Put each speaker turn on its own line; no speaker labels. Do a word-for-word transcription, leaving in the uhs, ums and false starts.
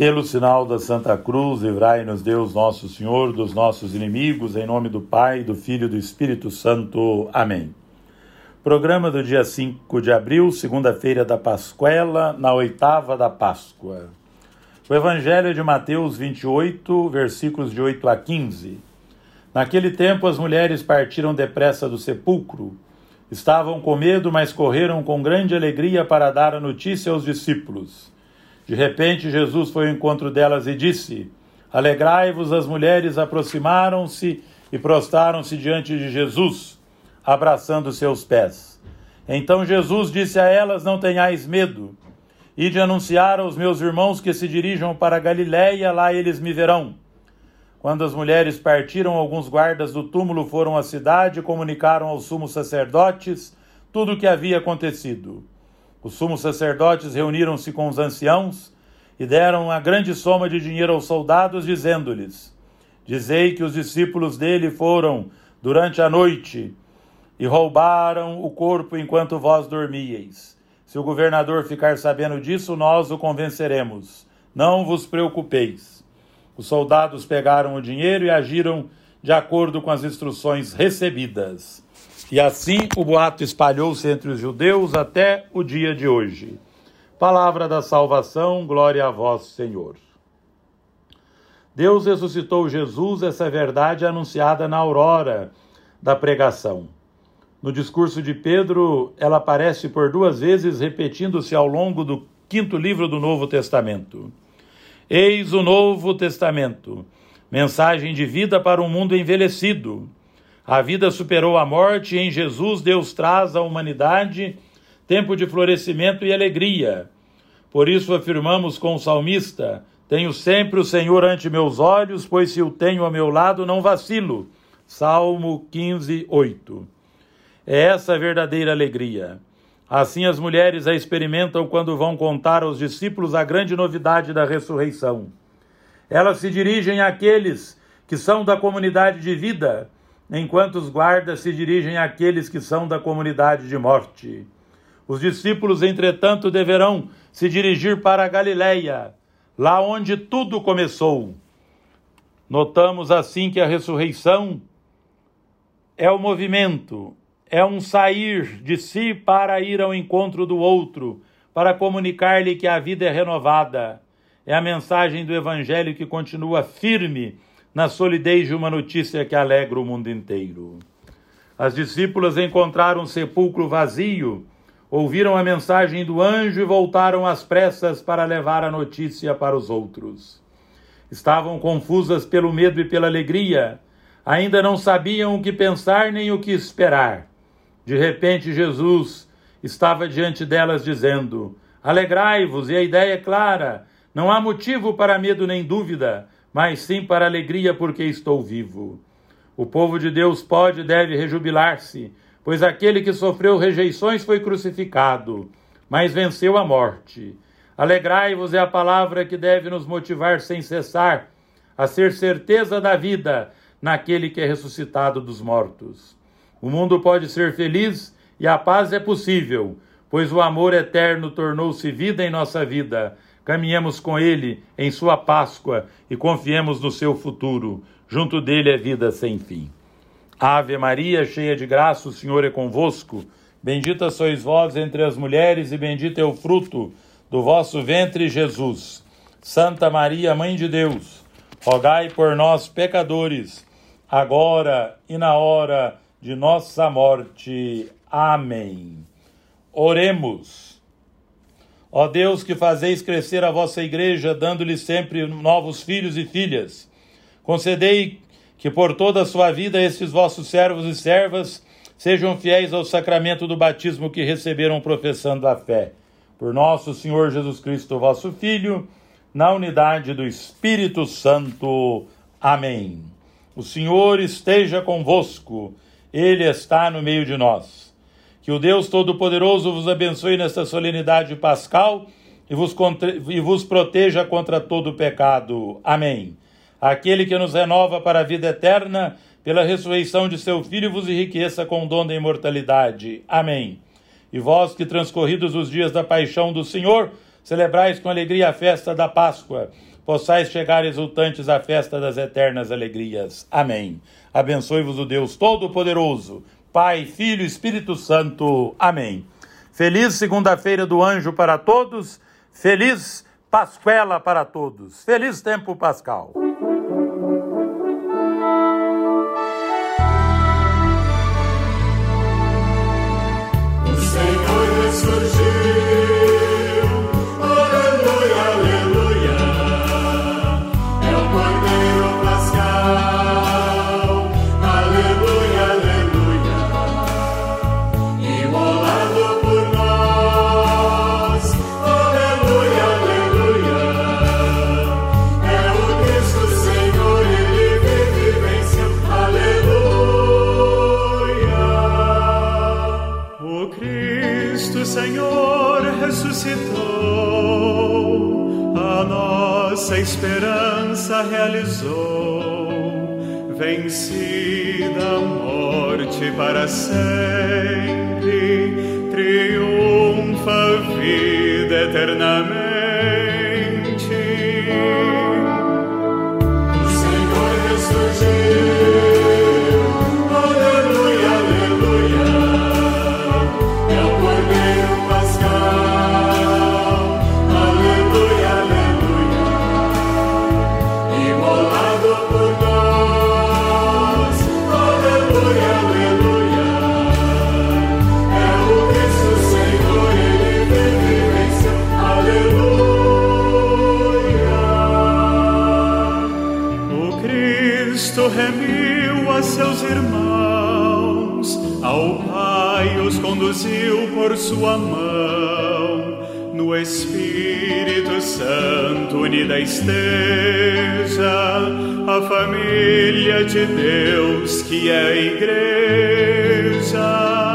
Pelo sinal da Santa Cruz, livrai-nos Deus nosso Senhor dos nossos inimigos, em nome do Pai, do Filho e do Espírito Santo. Amém. Programa do dia cinco de abril, segunda-feira da Pascuela, na oitava da Páscoa. O Evangelho de Mateus vinte e oito, versículos de oito a quinze. Naquele tempo as mulheres partiram depressa do sepulcro. Estavam com medo, mas correram com grande alegria para dar a notícia aos discípulos. De repente, Jesus foi ao encontro delas e disse: Alegrai-vos. As mulheres aproximaram-se e prostraram-se diante de Jesus, abraçando seus pés. Então Jesus disse a elas: Não tenhais medo. Ide anunciar aos meus irmãos que se dirijam para Galiléia, lá eles me verão. Quando as mulheres partiram, alguns guardas do túmulo foram à cidade e comunicaram aos sumos sacerdotes tudo o que havia acontecido. Os sumos sacerdotes reuniram-se com os anciãos e deram uma grande soma de dinheiro aos soldados, dizendo-lhes: Dizei que os discípulos dele foram durante a noite e roubaram o corpo enquanto vós dormíeis. Se o governador ficar sabendo disso, nós o convenceremos. Não vos preocupeis. Os soldados pegaram o dinheiro e agiram de acordo com as instruções recebidas. E assim o boato espalhou-se entre os judeus até o dia de hoje. Palavra da salvação, glória a vós, Senhor. Deus ressuscitou Jesus, essa verdade anunciada na aurora da pregação. No discurso de Pedro, ela aparece por duas vezes, repetindo-se ao longo do quinto livro do Novo Testamento. Eis o Novo Testamento, mensagem de vida para um mundo envelhecido. A vida superou a morte e em Jesus Deus traz à humanidade tempo de florescimento e alegria. Por isso afirmamos com o salmista: Tenho sempre o Senhor ante meus olhos, pois se o tenho a meu lado não vacilo. Salmo quinze, oito. É essa a verdadeira alegria. Assim as mulheres a experimentam quando vão contar aos discípulos a grande novidade da ressurreição. Elas se dirigem àqueles que são da comunidade de vida, enquanto os guardas se dirigem àqueles que são da comunidade de morte. Os discípulos, entretanto, deverão se dirigir para a Galiléia, lá onde tudo começou. Notamos assim que a ressurreição é o movimento, é um sair de si para ir ao encontro do outro, para comunicar-lhe que a vida é renovada. É a mensagem do Evangelho que continua firme na solidez de uma notícia que alegra o mundo inteiro. As discípulas encontraram um sepulcro vazio, ouviram a mensagem do anjo e voltaram às pressas para levar a notícia para os outros. Estavam confusas pelo medo e pela alegria, ainda não sabiam o que pensar nem o que esperar. De repente Jesus estava diante delas dizendo: Alegrai-vos, e a ideia é clara, não há motivo para medo nem dúvida, mas sim para alegria, porque estou vivo. O povo de Deus pode e deve rejubilar-se, pois aquele que sofreu rejeições foi crucificado, mas venceu a morte. Alegrai-vos é a palavra que deve nos motivar sem cessar a ser certeza da vida naquele que é ressuscitado dos mortos. O mundo pode ser feliz e a paz é possível, pois o amor eterno tornou-se vida em nossa vida. Caminhemos com ele em sua Páscoa e confiemos no seu futuro. Junto dele é vida sem fim. Ave Maria, cheia de graça, o Senhor é convosco. Bendita sois vós entre as mulheres e bendito é o fruto do vosso ventre, Jesus. Santa Maria, Mãe de Deus, rogai por nós, pecadores, agora e na hora de nossa morte. Amém. Oremos. Ó Deus, que fazeis crescer a vossa igreja, dando-lhe sempre novos filhos e filhas, concedei que por toda a sua vida estes vossos servos e servas sejam fiéis ao sacramento do batismo que receberam professando a fé. Por nosso Senhor Jesus Cristo, vosso Filho, na unidade do Espírito Santo. Amém. O Senhor esteja convosco, Ele está no meio de nós. Que o Deus Todo-Poderoso vos abençoe nesta solenidade pascal e vos, contra... e vos proteja contra todo pecado. Amém. Aquele que nos renova para a vida eterna, pela ressurreição de seu Filho, vos enriqueça com o dom da imortalidade. Amém. E vós que transcorridos os dias da paixão do Senhor, celebrais com alegria a festa da Páscoa, possais chegar exultantes à festa das eternas alegrias. Amém. Abençoe-vos o Deus Todo-Poderoso, Pai, Filho e Espírito Santo. Amém. Feliz segunda-feira do anjo para todos, feliz Pascuela para todos, feliz tempo pascal.
O Senhor ressurgiu. A esperança realizou, vencida a morte para sempre, triunfa a vida eternamente. O Senhor ressurgiu, aleluia, aleluia, é o Cordeiro Pascal, aleluia, aleluia. Remiu a seus irmãos, ao Pai os conduziu por sua mão, no Espírito Santo unida esteja a família de Deus que é a Igreja.